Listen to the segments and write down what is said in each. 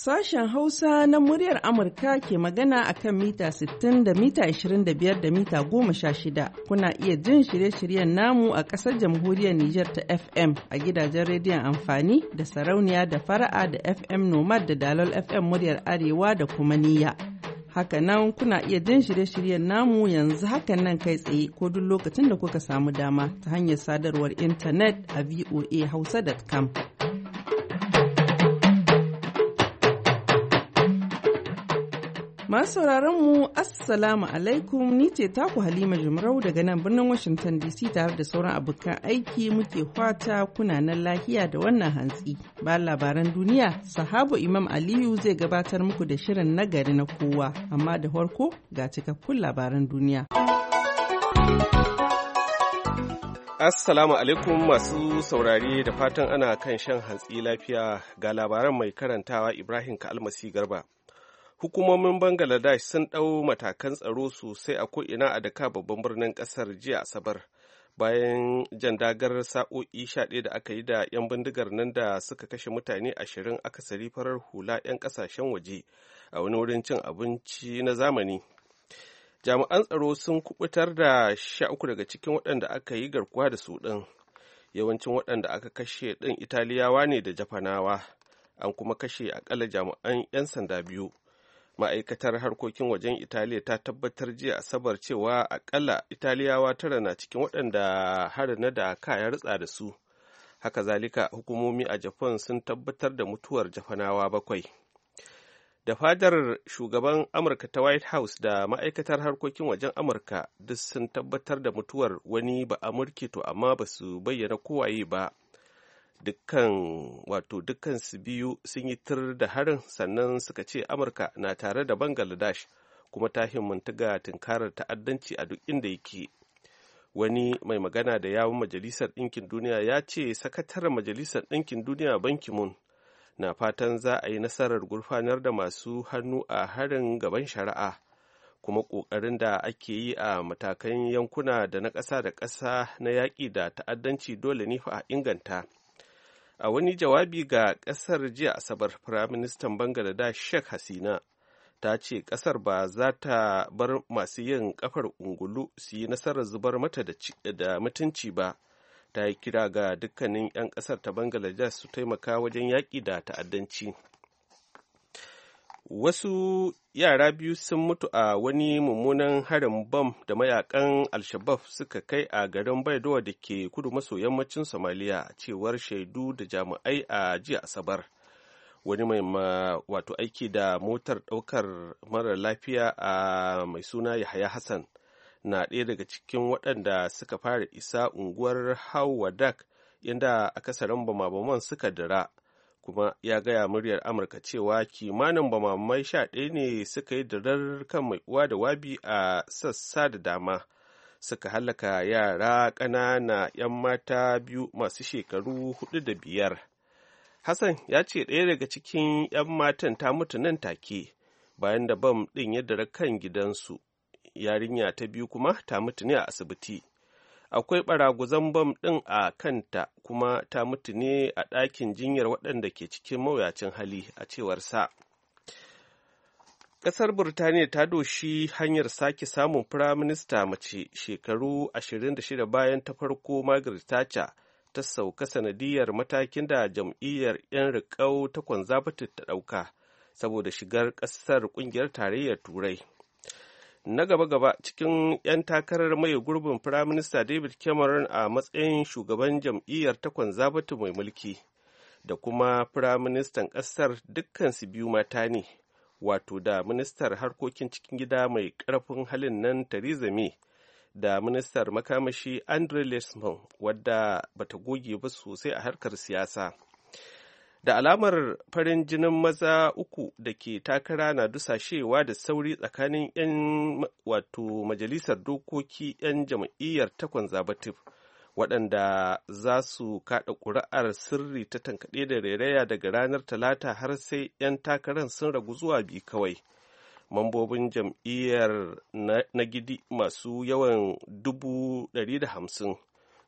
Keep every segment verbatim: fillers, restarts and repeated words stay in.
Sashen Hausa na muryar Amurka ke magana a kan mita sittin da mita ishirin da biyar da mita goma sha shida. Kuna iya jin shirye-shiryen namu a ƙasar jamhuriyar Nijar ta F M a gidajen rediyon amfani da sarauniya da fara'a da F M Nomad da Dalol F M muryar Arewa da kuma Niyya. Hakanan kuna iya jin shirye-shiryen namu yanzu hakan nan kai tsaye ko duk lokacin da kuka samu dama ta hanyar sadarwar intanet a voa hausa dot com. Masu sauraron mu Assalamu alaikum, ni ce taku Halima Jumrau daga nan birnin Washington D C tare da sauran abokan aiki muke fata kuna nan lahiya da wannan hantsi. Ba labaran duniya, Sahabu Imam Aliyu zai gabatar muku da shirin nagari na kowa, amma da farko ga cikakkun labaran duniya. Assalamu alaikum masu saurari da fatan ana kan shan hantsi lafiya ga labaran mai karantawa Ibrahim Kalmasi Garba. Hukumomin Bangladesh sun ɗau matakan tsaro sosai a ko'ina a Dhaka babban birnin ƙasar jiya Asabar bayan jan dagar sa'o'i sha ɗaya da aka yi da 'yan bindigar nan da suka kashe mutane ashirin akasari farar hula 'yan ƙasashen waje a wani wurin cin abinci na zamani. Jami'an tsaro sun kubutar da sha uku daga cikin waɗanda aka yi garkuwa da su ɗin. Yawancin waɗanda aka kashe ɗin Italiyawa ne da Japanawa, an kuma kashe akalla jami'an 'yan sanda biyu. Ma'aikatar harkokin wajen Italiya ta tabbatar jiya Asabar cewa akalla Italiyawa tara na cikin waɗanda harin na da ya ritsa da su. Haka zalika hukumomi a Japan sun tabbatar da mutuwar Japanawa bakwai. Da fadar shugaban Amurka ta White House da ma'aikatar harkokin wajen Amurka duk sun tabbatar da mutuwar wani ba Amurki to amma ba su bayyana kowaye ba. dukkan wato dukkan su biyu sun yi tir da harin sannan suka ce Amurka na tare da Bangladesh kuma ta himmanta ga tunkarar ta'addanci a duk inda yake. Wani mai magana da yawun Majalisar Ɗinkin Duniya ya ce sakataren Majalisar Ɗinkin Duniya Ban Ki-moon na fatan za a yi nasarar gurfanar da masu hannu a harin gaban shari'a, kuma ƙoƙarin da ake yi a matakan yankuna da na ƙasa da ƙasa na yaƙi da ta'addanci dole ne fa a inganta. A wani jawabi ga ƙasar jiya Asabar, Firaministan Bangladesh Sheikh Hasina ta ce ƙasar ba za ta bar masu yin ƙafar ungulu su yi nasarar zubar mata da mutunci ba. Ta yi kira ga dukkanin 'yan ƙasar ta Bangladesh su taimaka wajen yaƙi da ta'addanci. Wasu yara biyu sun mutu a wani mummunan harin bam da mayakan Al-Shabab suka kai a garin Baidowa da ke kudu maso yammacin Somalia, cewar shaidu da jami'ai a jiya Asabar. Wani mai wato aiki da motar ɗaukar mara lafiya a mai suna Yahaya Hassan na ɗaya daga cikin waɗanda suka fara isa unguwar Hawadak inda akasarin bama-baman suka dira. Kuma ya gaya muryar Amurka cewa kimanin bamamai sha ɗaya ne suka yi dirar kan mai uwa da wabi a sassa da dama, suka halaka yara ƙanana 'yan mata biyu masu shekaru hudu da biyar. Hassan ya ce ɗaya daga cikin 'yan matan ta mutu nan take bayan da bam ɗin ya dira kan gidansu, yarinya ta biyu kuma ta mutu ne a asibiti. Akwai ɓaraguzan bam ɗin a kanta kuma ta mutu ne a ɗakin jinyar waɗanda ke cikin mawuyacin hali, a cewar sa. Ƙasar Burtaniya ta doshi hanyar sake samun firaminista mace shekaru ashirin da shida bayan ta farko Margaret Thatcher ta sauka sanadiyar matakin da jam'iyyar 'yan riƙau ta Conservative ta ɗauka saboda shigar ƙasar ƙungiyar tarayyar Turai. Na gaba-gaba cikin 'yan takarar mai gurbin Firaminista David Cameron a matsayin shugaban jam'iyyar ta Conservative mai mulki da kuma Firaministan ƙasar dukkansu biyu mata ne, wato da Ministar Harkokin Cikin Gida mai ƙarfin halin nan Theresa May da Ministar Makamashi Andre Leadsom wadda bata goge ba sosai a harkar siyasa. Da alamar farin jinin maza uku da ke takara na dusashewa da sauri tsakanin 'yan wato majalisar dokoki 'yan jam'iyyar ta Conservative waɗanda za su kaɗa ƙuri'ar sirri ta tankaɗe da rairaya daga ranar Talata har sai 'yan takarar sun ragu zuwa biyu kawai. Mambobin jam'iyyar na gidi masu yawan dubu ɗari da hamsin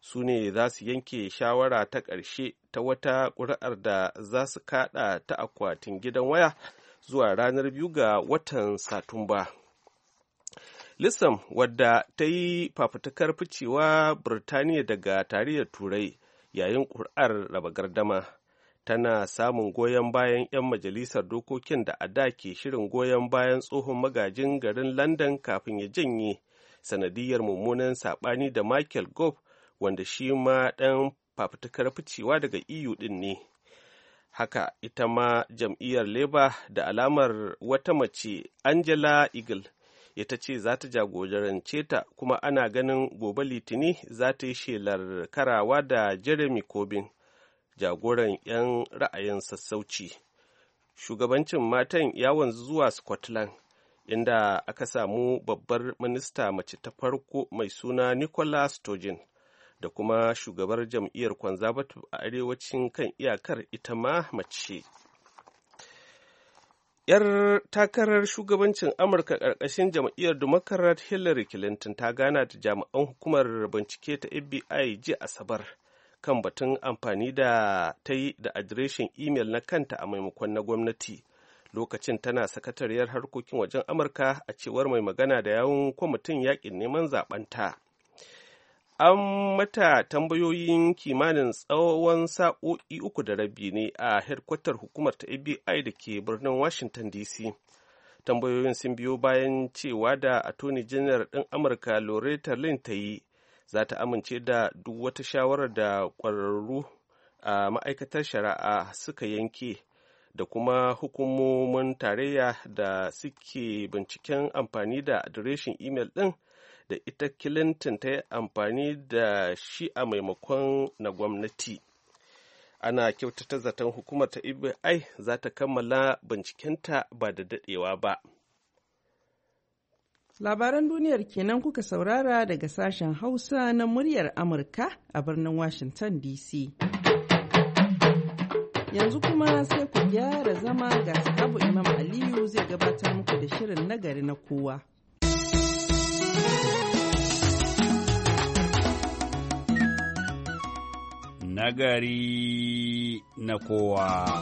su ne za su yanke shawara ta ƙarshe ta wata ƙuri'ar da za su kaɗa ta akwatin gidan waya zuwa ranar biyu ga watan Satumba. Lissam, wadda ta yi fafutukar ficewa Birtaniya daga tarayyar Turai yayin ƙuri'ar raba gardama, tana samun goyon bayan 'yan majalisar dokokin da a da ke shirin goyon bayan tsohon magajin garin London kafin ya janye sanadiyar mummunan saɓani da Michael Gove, wanda shi ma ɗan fafutukar ficewa daga E U ɗin ne. Haka ita ma jam'iyyar Labour da alamar wata mace, Angela Eagle, ita ce za ta jagorance ta, kuma ana ganin gobe Litini za ta yi shelar karawa da Jeremy Corbyn, jagoran 'yan ra'ayin sassauci. Shugabancin matan ya wanzu zuwa Scotland, inda aka samu babbar minista mace ta farko mai suna Nicola Sturgeon, da kuma shugabar jam'iyyar Conservative a arewacin kan iyakar ita ma mace. 'Yar takarar shugabancin Amurka ƙarƙashin jam'iyyar Democrat Hillary Clinton ta gana da jami'an hukumar bincike ta F B I jiya Asabar kan batun amfani da ta yi da adireshin imel na kanta a maimakon na gwamnati, lokacin tana sakatariyar harkokin wajen Amurka, a cewar mai magana da yawun kwamitin yakin neman zaɓenta. An mata tambayoyin kimanin tsawon sa'o'i uku da rabi ne a hedkwatar hukumar ta F B I da ke birnin Washington D C. Tambayoyin sun biyo bayan cewa da Attorney General ɗin Amurka Loretta Lynn ta yi za ta amince da duk wata shawarar da ƙwararru a ma'aikatar shari'a suka yanke, da kuma hukumomin tarayya da suke binciken amfani da adireshin imel ɗin da ita Clinton ta yi amfani da shi a maimakon na gwamnati. Ana kyautata zaton hukumar ta F B I za ta kammala bincikenta ba da daɗewa ba. Labaran duniyar kenan kuka saurara daga sashen Hausa na muryar Amurka a birnin Washington D C. Yanzu kuma sai ku gyara zama ga sahabu Imam Aliyu zai gabatar muku da shirin nagari na kowa. Nagari na kowa.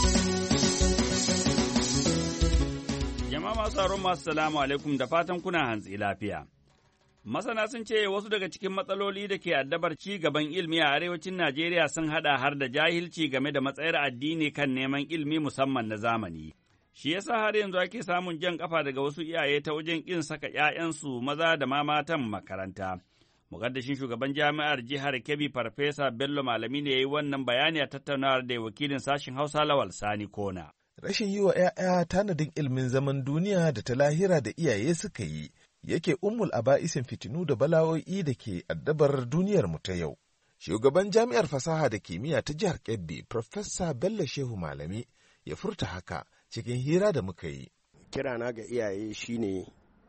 Jama'a masu sauraron masu salamu alaikum da fatan kuna hantsi lafiya. Masana sun ce wasu daga cikin matsaloli da ke addabar ci gaban ilmi a arewacin Najeriya sun haɗa har da jahilci game da matsayar addini kan neman ilmi musamman na zamani. Shi yasa har yanzu ake samun jan kafa daga wasu iyaye ta wajen ƙin saka ‘ya'yansu maza da ma matan makaranta. Mukaddashin shugaban jami'ar jihar Kebbi Farfesa Bello Malami ne ya yi wannan bayani a tattaunawar da wakilin sashen Hausa Lawal Sani Kona. Rashin yi wa ‘ya'ya tanadin ilimin zaman duniya da ta lahira da iyaye suka yi yake ummul aba'isin fitinu da bala'o'i da ke addabar duniyar mu ta yau. Shugaban jami'ar fasaha da kimiyya ta jihar Kebbi Farfesa Bello Shehu Malami ya furta haka cikin hira da muka yi. Kirana ga iyaye shine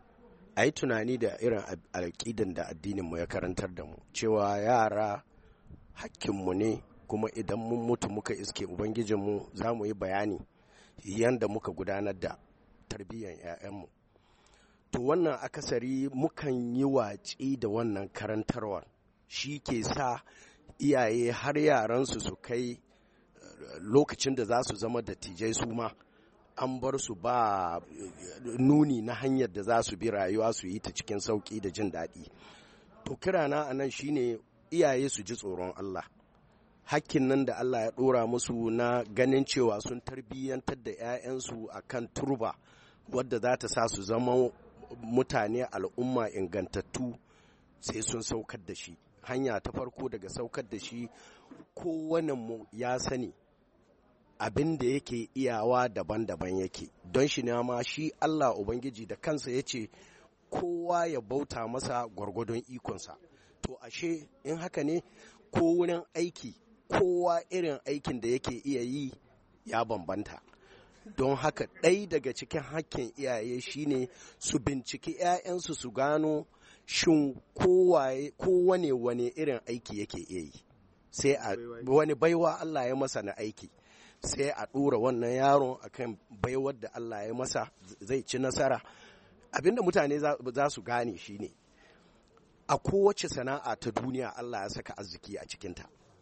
a yi tunani da irin alƙidan da addininmu ya karantar da mu, cewa yara hakkinmu ne, kuma idan mun mutu muka iske Ubangijinmu za mu yi bayani yadda muka gudanar da tarbiyyar 'ya'yanmu. To wannan akasari mukan yi watsi da wannan karantarwar, shi ke sa iyaye har yaransu su kai lokacin da za su zama dattijai su ma an bar su ba nuni na hanyar da za su bi rayuwa su yi ta cikin sauƙi da jin daɗi. To kirana a nan shine iyaye su ji tsoron Allah. Hakkin nan da Allah ya ɗora musu na ganin cewa sun tarbiyyantar da 'ya'yansu a kan turba wadda za ta sa su zama mutane al'umma ingantattu, sai sun saukar da shi. Hanya ta farko daga saukar da shi, kowane mu ya sani abin da yake iyawa daban-daban yake, don shi ne ma shi Allah Ubangiji da kansa ya ce kowa ya bauta masa gwargwadon ikonsa. To ashe in haka ne, ko wurin aiki kowa irin aikin da yake iya yi ya bambanta. Don haka ɗai daga cikin hakkin iyaye shine su binciki 'ya'yansu su gano shin kowane wane irin aiki yake iya yi, sai a wani baiwa Allah ya masa na aiki, sai a ɗora wannan yaron akan baiwar da Allah ya masa, zai ci nasara. Abinda mutane za su gane shine a kowace sana'a ta duniya Allah ya saka arziki a cikinta.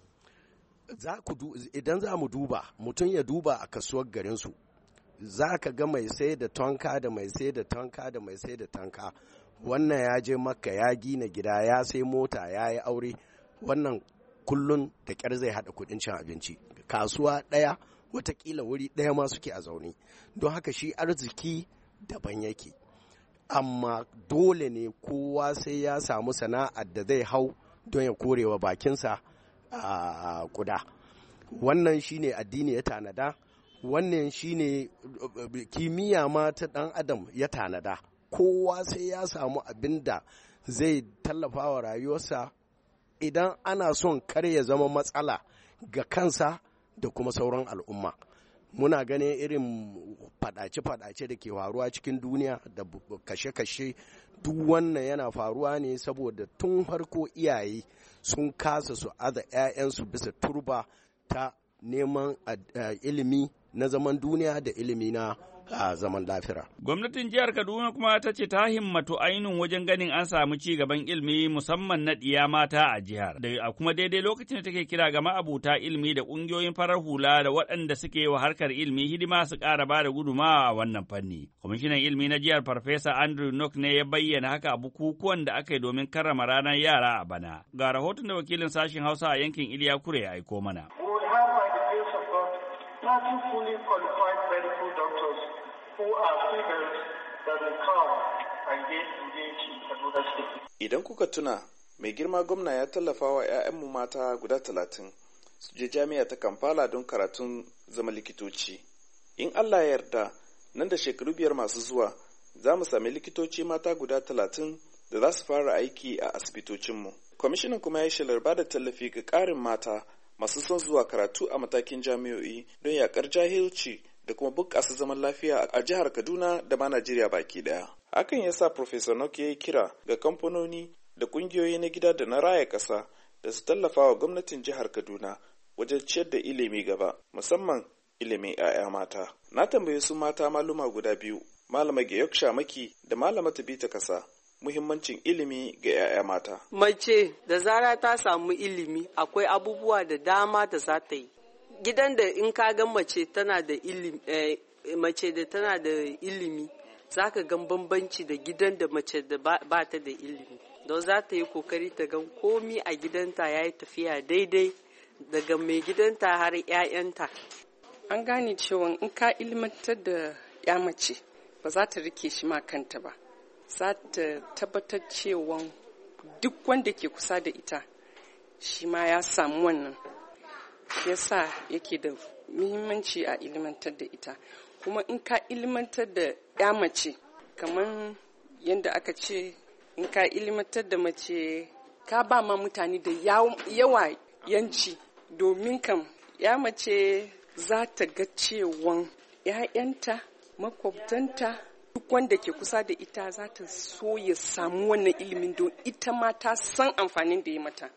Idan za mu duba, mutum ya duba a kasuwar garinsu, za ka ga mai sai da tonka da mai sai da tonka da mai sai da tonka. Wannan ya je Makka ya gina gida, ya sai mota, ya yi aure, wannan kullun da ƙyar zai haɗa kuɗin cin abinci. Kasuwa ɗaya, watakila wuri ɗaya ma suke a zaune. Don haka shi arziki daban yake. Amma dole ne kowa sai ya samu sana'ar da zai hau don ya korewa bakinsa a kuda. Wannan shine addini ya tanada, wannan shine kimiyya ma ta ɗan adam ya tanada. Kowa sai ya samu abin da zai tallafa wa rayuwarsa idan ana son kar ya zama matsala ga kansa da kuma sauran al'umma. Muna ganin irin fadace-fadace da ke faruwa cikin duniya da kashe-kashe, duk wannan yana faruwa ne saboda tun farko iyaye sun kasa su aza 'ya'yansu bisa turba ta neman ilimi na zaman duniya da ilimi na a zaman lafiya. Gwamnatin jihar Kaduna kuma ta ce ta himmatu ainihin wajen ganin an samu ci gaban ilimi musamman na ɗiya mata a jihar. Da kuma daidai lokacin da take kira ga ma'abuta ilimi da ƙungiyoyin farar hula da waɗanda suke wa harkar ilimi hidima su ƙara ba da gudumawa a wannan fanni. Kwamishinan ilimi na jihar Farfesa Andrew Nock ne ya bayyana haka a bukukuwan da aka yi domin karrama ranar yara a bana. Ga rahoton da wakilin sashen Hausa a yankin Iliya Kure ya aiko mana. thirty fully qualified medical doctors who are females that will come and get engaged in Kaduna State. Idan kuka tuna, mai girma gwamna ya tallafa wa 'ya'yanmu mata guda talatin su je jami'a ta Kampala don karatun zama likitoci. In Allah ya yarda, nan da shekaru biyar masu zuwa, za mu sami likitoci mata guda talatin da za su fara aiki a asibitocinmu. Kwamishinan kuma ya shelar ba da tallafi ga ƙarin mata masu son zuwa karatu a matakin jami'o'i don yakar jahilci da kuma bunƙasa zaman lafiya a jihar Kaduna da ma Najeriya baki daya. Hakan ya sa Professor Nock ya yi kira ga kamfanoni da ƙungiyoyi na gida da na raya ƙasa da su tallafa wa gwamnatin jihar Kaduna wajen ciyar da ilimi gaba, musamman ilimin 'ya'ya mata. Na tambaye su mata maluma guda biyu, Malama Gayok Shamaki da Malama Tabita Kasa, muhimmancin ilimi ga 'ya'ya mata. Mace da zara ta samu ilimi akwai abubuwa da dama da za ta yi. Gidan da in ka ga mace tana da ilimi, eh, mace da tana da ilimi, za ka gan bambanci da gidan da mace da ba, ba ta da ilimi. Don za ta yi kokari ta gan komi a gidanta ya yi tafiya daidai daga mai gidanta har 'ya'yanta. An gane cewa in ka ilmantar da 'ya mace ba za ta rike shi ma kanta ba. Za ta tabbatar cewa duk wanda ke kusa da ita shi ma ya samu wannan. Shi yasa yake da muhimmanci a ilmantar da ita. Kuma in ka ilmantar da ya mace, kamar yadda aka ce in ka ilmantar da mace ka ba ma mutane da yawa yanci, domin kam ya mace za ta ga cewa 'ya'yanta, makwabtanta, duk wanda ke kusa da ita za ta so ya samu wannan ilimin don ita ma ta san amfanin da ya mata.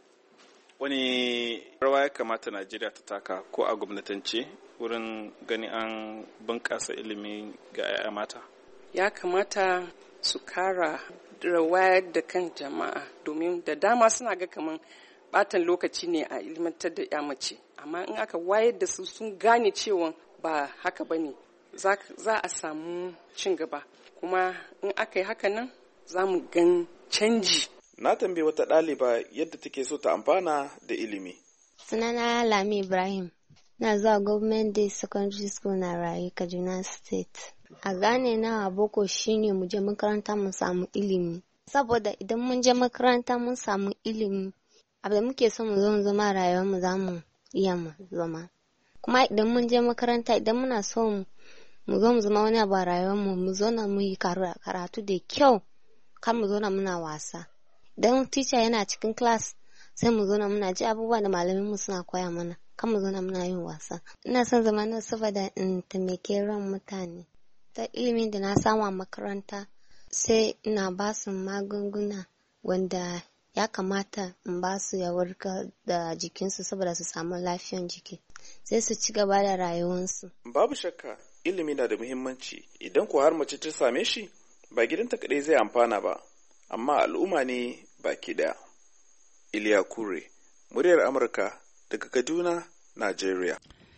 Wani rawa ya kamata Najeriya ta taka ko a gwamnatance wurin gani an bunƙasa ilimi ga 'ya'ya mata? Ya kamata su kara wayar da kan jama'a, domin da dama suna ga kamar batan lokaci ne a ilmantar da 'ya mace, amma in aka wayar da su sun gane cewa ba haka ba ne, za a samu cin gaba, kuma in aka yi haka nan za mu gan canji. Na tambayi wata ɗaliba yadda take so ta amfana da ilimi. Sunana Lami Ibrahim, na zuwa Government Day Secondary School na Raye, Kaduna State. A gane na a boko shine mu je makaranta mun samu ilimi. Saboda idan mun je makaranta mun samu ilimi, abin da muke so mu zo mu zama rayuwar mu za mu iya mu zama. Kuma idan mun je makaranta, idan muna so mu mu zo mu zama wani abu a rayuwarmu, mu zo na mu yi karatu da kyau, kan mu zo na muna wasa. Idan teacher yana cikin class, sai mu zo na muna ji abubuwa da malamin mu suna koya mana, kan mu zo na muna yin wasa. Ina son zama na saboda in taimake ran mutane. Ta ilimin da na samu a makaranta, sai ina ba su magunguna wanda ya kamata in ba su ya warkar da jikinsu saboda su samu lafiyan jiki, sai su ci gaba da rayuwarsu. Babu shakka ilimi na da muhimmanci, idan ko har mace ta same shi ba gidanta kaɗai zai amfana ba, amma al'umma ne baki ɗaya. Iliya Kure, muryar Amurka daga Kaduna, Najeriya.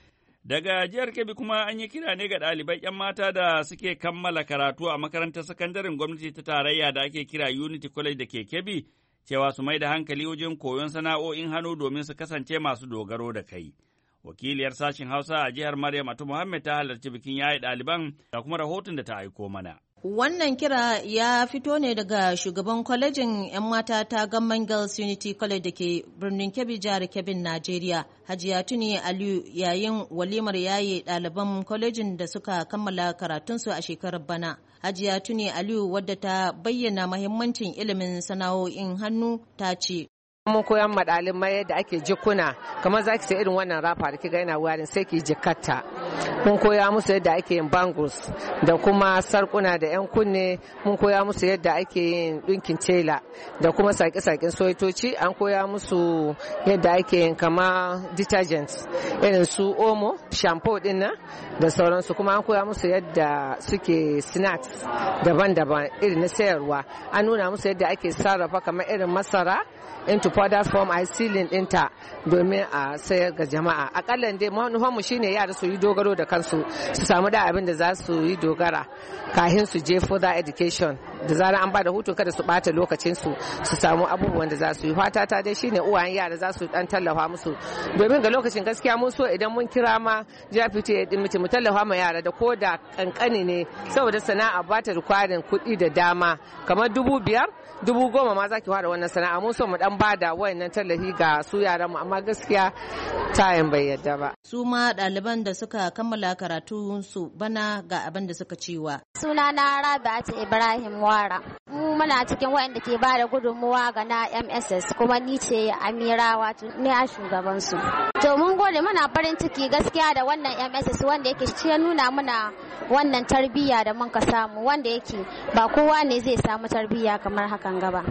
Daga jihar Kebbi kuma an yi kira ne ga ɗalibai 'yan mata da suke kammala karatu a makarantar sakandaren gwamnati ta tarayya da ake kira Unity College da ke Kebbi, cewa su mai da hankali wajen koyon sana'o'in hannu domin su kasance masu dogaro da kai. Wakiliyar sashen Hausa a jihar Maryam Atu Muhammad ta halarci bikin yaye ɗaliban da kuma rahoton da ta aiko mana. Wannan kira ya fito ne daga shugaban kwalejin 'yan mata ta Gamman Girls Unity College da ke birnin Kebbi, jihar Kebbin, Najeriya, Hajiya Tuni Aliyu, yayin walimar yaye ɗaliban kwalejin da suka kammala karatunsu a shekarar bana. Hajiya Tuni Aliyu, wadda ta bayyana mahimmancin ilimin sana'o'in hannu, ta ce. Mun koyan ma ɗalibai yadda ake jikuna, kamar za ki sai irin wannan rafa da kiga yana warin sai ki jikatta. Mun koya musu yadda ake yin bangles da kuma sarkuna da 'yan kunne. Mun koya musu yadda ake yin ɗinkin tela da kuma sake-saken soyitoci. An koya musu yadda ake yin kama detergent irin su omo, shampoo din nan da sauransu. Kuma an koya musu yadda suke snacks daban-daban irin na sayarwa. An nuna musu yadda ake sarrafa kamar irin masara into powder form a sealing ɗinta domin a sayar ga jama'a. Akalla dai manufanmu shine yara su yi dogaro da kansu, su samu da abin da za su yi dogara kafin su je further education. Da zarar an ba da hutu kada su bata lokacin su su samu abubuwan da za su yi. Fata ta dai shine uwayen yara za su dan tallafa musu, domin ga lokacin gaskiya mun so idan mun kira ma jafiti ya dimiti mu tallafa ma yara da ko da kankani ne, saboda sana'a ba ta rikwarin kuɗi da dama, kamar dubu biyar dubu goma ma zaki fara wannan sana'a. Mun so mu dan bada wayannan tallafi ga su yaran mu, amma gaskiya tayin bai yadda ba. Su ma ɗaliban da suka kammala karatu su bana ga abin da suka cewa. Sunana Rabi'atu Ibrahim Wara. Mu muna cikin wayanda ke bada gudunmuwa ga na M S S, kuma ni ce Amira, wato ne a shugaban su. To mun gode, muna farin ciki gaskiya da wannan M S S wanda yake shi ya nuna muna wannan tarbiyya da mun ka samu, wanda yake ba kowa ne zai samu tarbiyya kamar hakan gaba.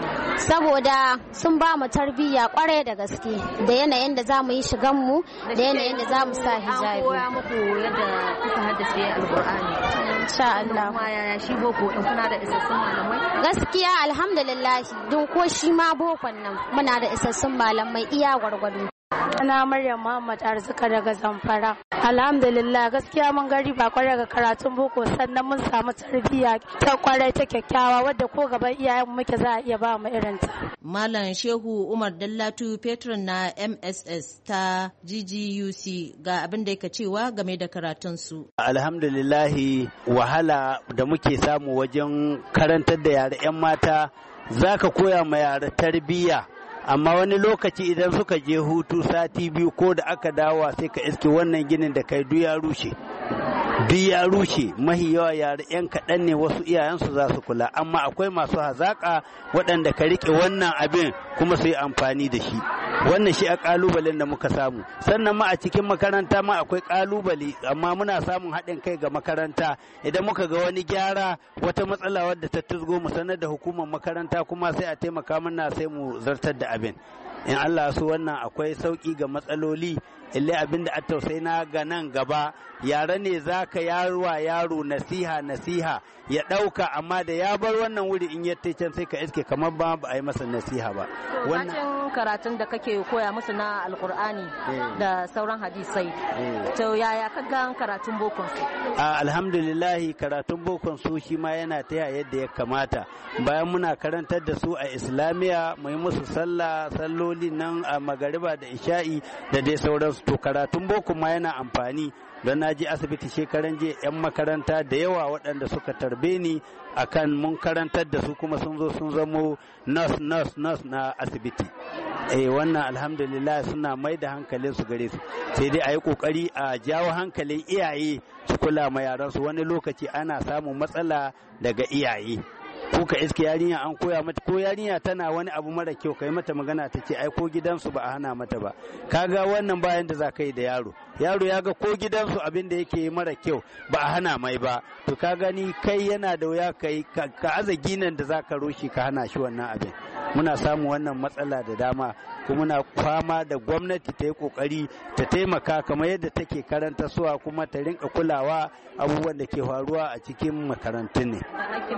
Saboda sun ba mu tarbiyya kwarai da gaske da yanayin da za mu yi shigan mu da yanayin da za mu sa hijabi. An koya muku yadda kuka haddace Alƙur'ani. Insha Allah. Kuma yaya shi boko din, kuna da isassun malamai? Gaskiya alhamdulillah, don ko shi ma bokon nan muna da isassun malamai iya gwargwado. Ana Maryam Muhammad Arzika daga Zamfara. Alhamdulillah, gaskiya mun gari ba kwarai ga karatun boko, sannan mun samu tarbiyya ta kwarai ta kyakkyawa wadda ko gaban iyayen muke za a iya ba mu irin ta. Malam Shehu Umar Dallatu, patron na M S S ta G G U C, ga abin da yake cewa game da karatun su. Alhamdulillah, wahala da muke samu wajen karantar da yara 'yan mata, zaka koya ma yara tarbiyya. Amma wani lokaci idan suka je hutu sati biyu ko da aka dawo sai ka iske wannan ginin da kai duk ya rushe duk ya rushe mahi yawa yara yan kaɗan ne wasu iyayensu za su kula, amma akwai masu hazaƙa waɗanda ka riƙe wannan abin kuma su yi amfani da shi. Wannan shi a ƙalubalen da muka samu. Sannan ma a cikin makaranta ma akwai ƙalubale, amma muna samun haɗin kai ga makaranta. Idan muka ga wani gyara, wata matsala wadda ta tuzgo mu sanar da hukumar makaranta, kuma sai a taimaka mana sai mu zartar da abin. In Allah su wannan akwai sauƙi ga matsaloli, illai abin da a tausayi na ga nan gaba, yare ne za ka yarwa yaro nasiha nasiha ya ɗauka, amma da ya bar wannan wuri in ya can sai ka iske kamar ba a yi masa nasiha ba. Wannan karatun da kake koya musu na Alƙur'ani da sauran hadisai, to yaya ka ga karatun bokon su? Alhamdulillah, karatun bokon su shi ma yana taya yadda ya kamata. Bayan muna karantar da su a Islamiya, mu yi musu sallah salloli nan a magariba da isha'i da dai sauransu. To karatun boko ma yana amfani, don na je asibiti shekaran jiya 'yan makaranta da yawa waɗanda suka tarbe ni akan mun karantar da su kuma sun zo sun zamo nurse nurse nurse na asibiti. Eh wannan alhamdulillah suna mai da hankalin su gare su, sai dai a yi kokari a jawo hankalin iyaye su kula ma yaran su. Wani lokaci ana samun matsala daga iyaye, ko ka iske yarinya an koya mata, ko yarinya tana wani abu mara kyau kai mata magana ta ce ai ko gidansu ba a hana mata ba. Kaga wannan bayan da za ka yi da yaro, yaro ya ga ko gidansu abin da yake mara kyau ba a hana mai ba, to ka gani kai yana da wuya kai ka aza ginan da za ka roshi ka hana shi wannan abin. muna samun wannan matsala da dama kuma muna fama da gwamnati ta yi kokari ta taimaka kamar yadda take karanta suwa kuma ta rinka kulawa abubuwan da ke faruwa a cikin makarantun ne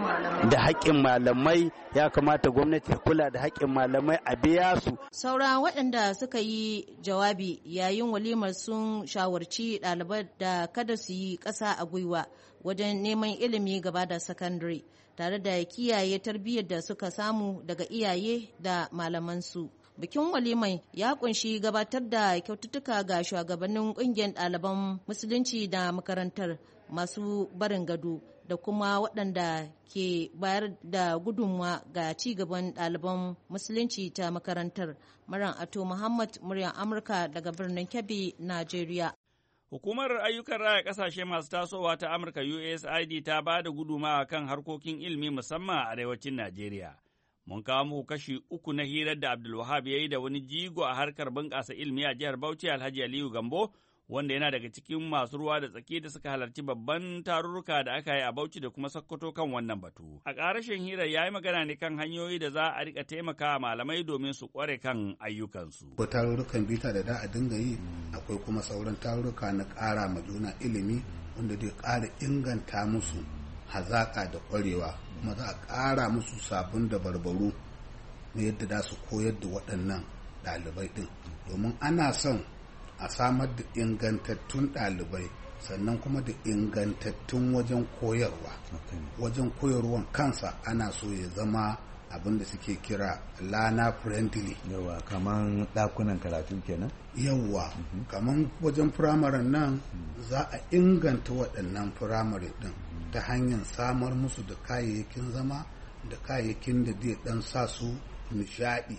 da haƙƙin malamai ya kamata gwamnati ta kula da haƙƙin malamai a biya su. Saura waɗanda suka yi jawabi yayin walimar sun shawarci ɗalibai da kada su yi ƙasa a gwiwa wajen neman ilimi gaba da sakandare tare da kiyaye tarbiyyar da suka samu daga iyaye da malamansu. Bikin walimai ya kunshi gabatar da kyaututtuka ga shugabannin ƙungiyar ɗaliban musulunci da makarantar masu barin gado da kuma waɗanda ke bayar da gudunmawa ga ci gaban ɗaliban musulunci ta makarantar. Maran Ato Muhammad, muryar Amurka daga birnin Kebbi, Najeriya. Hukumar ayyukan raya ƙasashe masu tasowa ta Amurka U S A I D ta ba da gudunmawa kan harkokin ilimi musamman a arewacin Najeriya. Mun kawo muku kashi uku na hirar da Abdulwahab ya yi da wani jigo a harkar bunƙasa ilimi a jihar Bauchi, Alhaji Aliyu Gambo, wanda yana daga cikin masu ruwa da tsaki da suka halarci babban tarurruka da aka yi a Bauchi da kuma Sokoto kan wannan batu. A ƙarashin hirar ya yi magana ne kan hanyoyi da za a riƙa taimaka malamai domin su ƙware kan ayyukansu. Akwai tarurrukan bita da da a dinga yi, akwai kuma sauran tarurruka na ƙara ma juna ilimi wanda zai ƙara inganta musu hazaƙa da ƙwarewa, kuma za a ƙara musu sabon dabarbaru na yadda za su koyar da waɗannan ɗalibai ɗin, domin ana son a samar da ingantattun ɗalibai sannan kuma da ingantattun wajen koyarwa. Wajen koyarwan kansa ana so ya zama abin da suke kira lana friendly. Yawa, kaman ɗakunan karatu kenan? Yawa, kaman wajen firamaren nan za a inganta waɗannan firamare ɗin ta hanyar samar musu da kayayyakin zama da kayayyakin da zai ɗan sa su nishaɗi,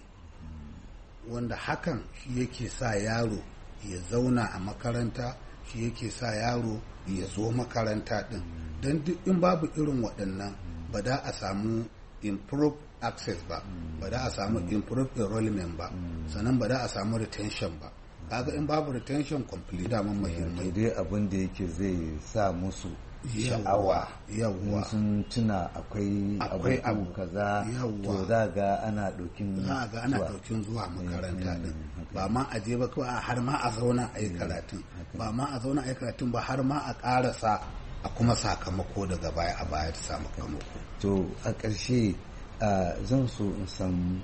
wanda hakan shi yake sa yaro ya zauna a makaranta, shi yake sa yaro ya zo makaranta ɗin. Don duk in babu irin waɗannan ba da a samu improve access ba, ba da a samu improve enrollment ba, sannan ba da a samu retention ba. Kaga in babu retention complete daman muhimmai. Dai abin da yake zai sa musu sha'awa, yawwa, sun tuna akwai abu kaza, to za ga ana ɗaukin za ga ana ɗaukin zuwa makaranta din, ba ma a je ba kawai har ma a zauna a yi karatun, ba ma a zauna a yi karatun ba har ma a ƙarasa a kuma sakamako daga baya a baya ta sakamako. To a ƙarshe zan so in san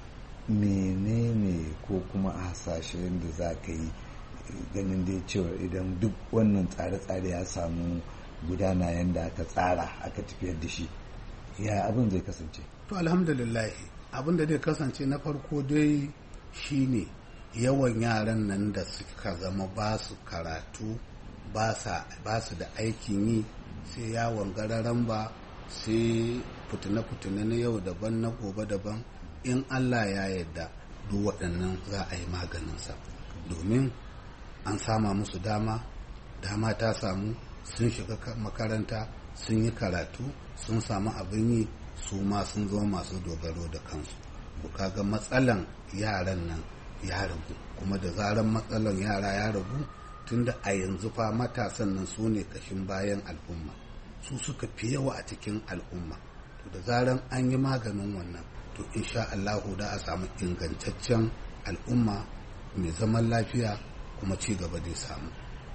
menene ko kuma hasashen da za ka yi ganin dai cewa idan duk wannan tsare-tsare ya samu gudana yadda aka tsara aka tafiyar da shi, ya abin zai kasance? To alhamdulillah, abin da zai kasance na farko dai shine yawan yaran nan da suka zama ba su karatu, ba su da aikin yi, sai yawon gararan ba, sai fitine-fitine na yau daban na gobe daban. In Allah ya yarda duk waɗannan za a yi maganinsa, domin an sama musu dama, dama ta samu, sun shiga makaranta, sun yi karatu, sun samu abin yi, su ma sun zama masu dogaro da kansu. Ku kaga matsalan yaran nan ya ragu, kuma da zaran matsalan yara ya ragu, tunda a yanzu fa matasan nan su ne kashin bayan al'umma, su suka fi yawa a cikin al'umma. To da zaran an yi maganin wannan, to insha Allahu da a samu ingantaccen al'umma mai zaman lafiya kuma ci gaba da samu.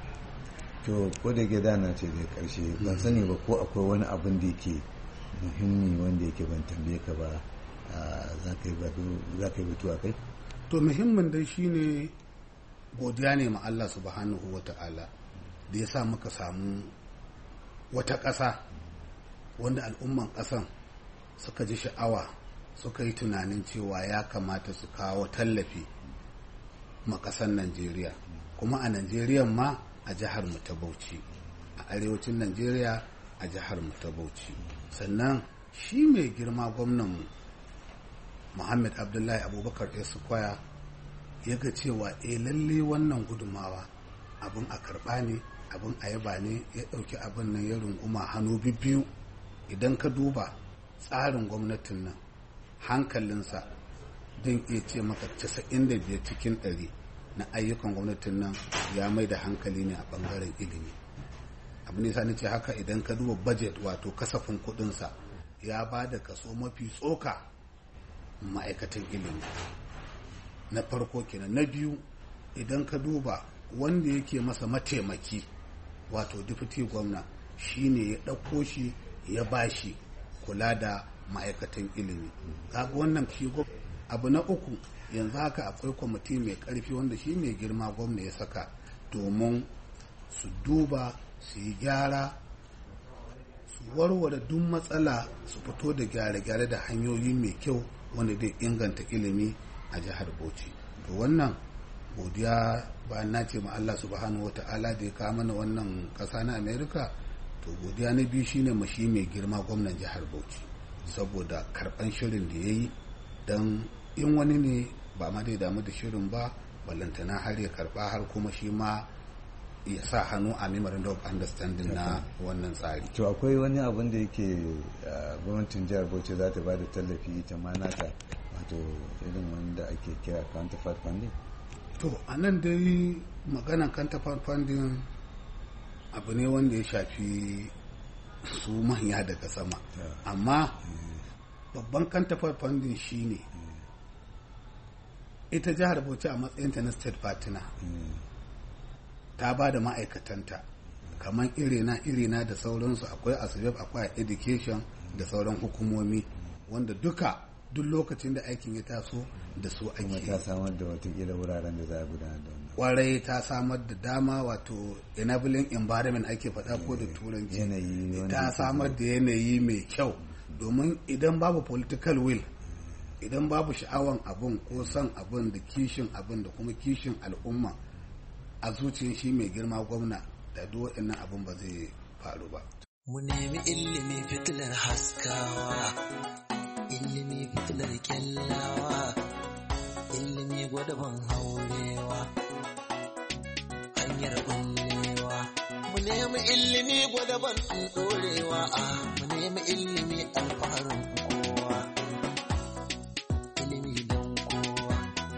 To ko da gida na ce da karshe ban sani ba ko akwai wani abin da yake muhimmi wanda yake ban tambaye ka ba za ka yi batu a kai? To muhimmin dai shine godiya ne ma Allah subhanahu wa ta'ala da ya sa muka samu wata ƙasa wanda al'umman ƙasan suka ji sha'awa, suka yi tunanin cewa ya kamata su kawo tallafi ma ƙasar Najeriya, kuma a Najeriya ma a jihar mu ta Bauchi, a arewacin Najeriya a jihar mu ta Bauchi. Sannan shi mai girma gwamnanmu Muhammad Abdullahi Abubakar Esquire ya ga cewa eh lalle wannan gudumawa abin a karɓa ne, abin a yaba ne, ya ɗauki abin nan ya runguma hannu bibbiyu. Idan ka duba tsarin gwamnatin nan, hankalinsa don iya ce maka casa'in da biyar cikin ɗari na ayyukan gwamnatin nan ya mai da hankali ne a ɓangaren ilimi. Abu ne sani ce haka, idan ka duba budget wato kasafin kuɗinsa ya ba da kaso mafi tsoka ma'aikatan ilimi. Na farko kenan. Na biyu, idan ka duba wanda yake masa mataimaki wato deputy gwamna shine ya ɗauko shi ya bashi kula da ma'aikatan ilimi. Kaga wannan shi abu na uku, yanzu haka akwai kwamiti mai ƙarfi wanda shi mai girma gwamna ya saka domin su duba su yi gyara su warware duk matsala su fito da gyare-gyare da hanyoyi mai kyau wanda zai inganta ilimi a jihar Bauchi. To wannan godiya bayan na ce ma Allah subhanahu wata'ala da ya kawo mana wannan ƙasa na Amerika, to godiya na biyu shine ma shi mai girma gwamnan jihar Bauchi saboda karɓan shirin da ya yi, don in wani ne ba ma dai damu da shirin ba ballantana har ya karɓa har kuma shi ma ya sa hannu a memorandum of understanding na wannan tsari. To akwai wani abin da yake gwamnatin jihar Bauchi za ta ba da tallafi ita ma nata, wato irin wanda ake kira counterpart funding? To a nan dai maganan counterpart funding abu ne wanda ya shafi su manya daga sama, amma babban counterpart funding shine ita jihar Bauchi a matsayinta na state partner ta ba da ma'aikatanta kamar irina irina da sauransu, akwai asibab, akwai education da sauran hukumomi wanda duka duk lokacin da aikin ya taso da su ake. Kuma ta samar da watakila wuraren da za a gudanar da wannan. Kwarai ta samar da dama, wato enabling environment ake faɗa ko da turanci. Ta samar da yanayi mai kyau, domin idan babu political will, idan babu sha'awan abun ko son abun da kishin abun da kuma kishin al'umma a zuciyar shi mai girma gwamna, da duk waɗannan abun ba zai faru ba. Mu nemi ilimi fitilar haskawa, ilimi fitilar kyallawa, ilimi gwadaban haurewa, hanyar bullewa. Mu nemi ilimi gwadaban ɗorewa, a mu nemi ilimi alfaharin kowa. Ilimi don kowa,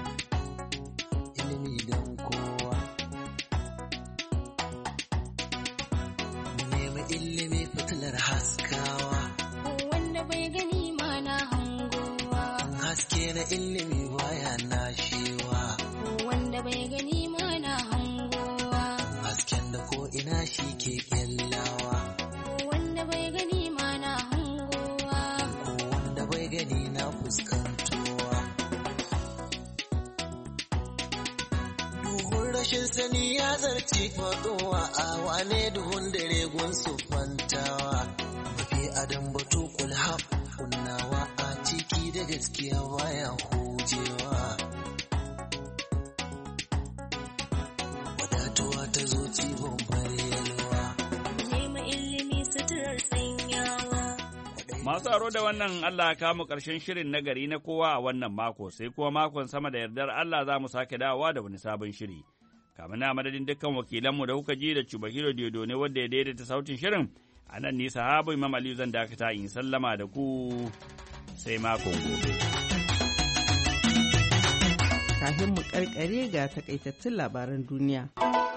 ilimi don kowa. Mu nemi ilimi fitilar haskawa, wanda bai gani ma na hangowa. Haske na ilimi baya nashewa, wanda bai gani ma na hangowa. Hasken da ko ina shi ke kyallawa, wanda bai gani ma na hangowa. Ko wanda bai gani na fuskantowa. Duhun rashin sani ya zarci faɗowa, a wane duhun dare gun su fantawa. Mafi adam batu kulhab kunnawa, a ciki da gaskiya baya hujewa. Wadatuwa ta zo cibin faryalwa, nema ilimi suturar sanyawa. Masu aro da wannan Allah ka mu ƙarshen shirin na gari na kowa a wannan mako, sai kuma makon sama da yardar Allah za mu sake dawowa da wani sabon shiri. Kamar na madadin dukkan wakilanmu da kuka ji da Chubahiro Diodo ne wanda ya daidaita sautin shirin, a nan ni sahabu Imam Aliyu zan dakata in sallama da ku sai makon gobe. Kafin mu karkare ga takaitattun labaran duniya.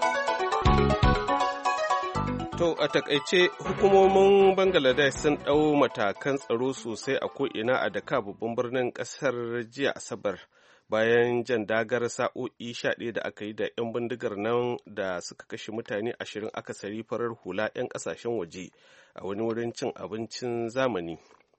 To a takaice hukumomin Bangladesh sun ɗau matakan tsaro sosai a ko'ina a Dhaka babban birnin ƙasar jiya Asabar bayan jan dagar sa'o'i sha ɗaya da aka yi da 'yan bindigar nan da suka kashe mutane ashirin akasari farar hula 'yan ƙasashen waje a wani wurin cin abincin zamani.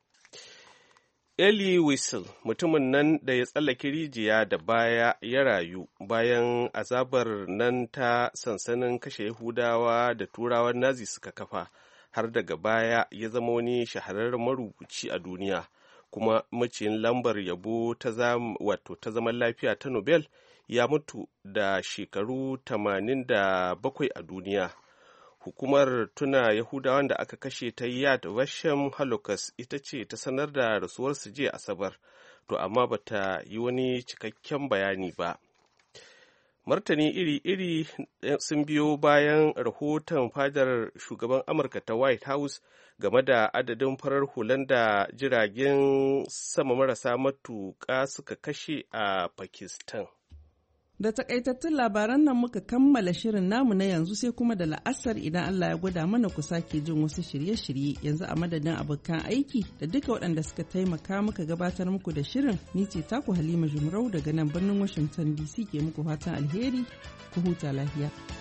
Eli Wiesel, mutumin nan da ya tsallake rijiya da baya ya rayu bayan azabar nan ta sansanin kashe Yahudawa da Turawan Nazi suka kafa, har daga baya ya zama wani shahararren marubuci a duniya, kuma maciyin lambar yabo ta zaman lafiya ta Nobel, ya mutu da shekaru tamanin da bakwai a duniya. Hukumar tuna Yahudawan da aka kashe ta Yad Vashem Holocaust ita ce ta sanar da rasuwarsu jiya Asabar, to amma bata yi wani cikakken bayani ba. Martani iri-iri sun biyo bayan rahoton fadar shugaban Amurka ta White House game da adadin farar hulan da jiragen sama marasa matuƙa suka kashe a Pakistan. Da takaitattun labaran nan muka kammala shirin namu na yanzu sai kuma da la'asar idan Allah ya gwada mana ku sake jin wasu shirye-shirye yanzu a madadin abokan aiki da duka waɗanda suka taimaka muka gabatar muku da shirin ni ce taku Halima Jumrau daga nan birnin Washington D C ke muku fatan alheri ku huta lafiya.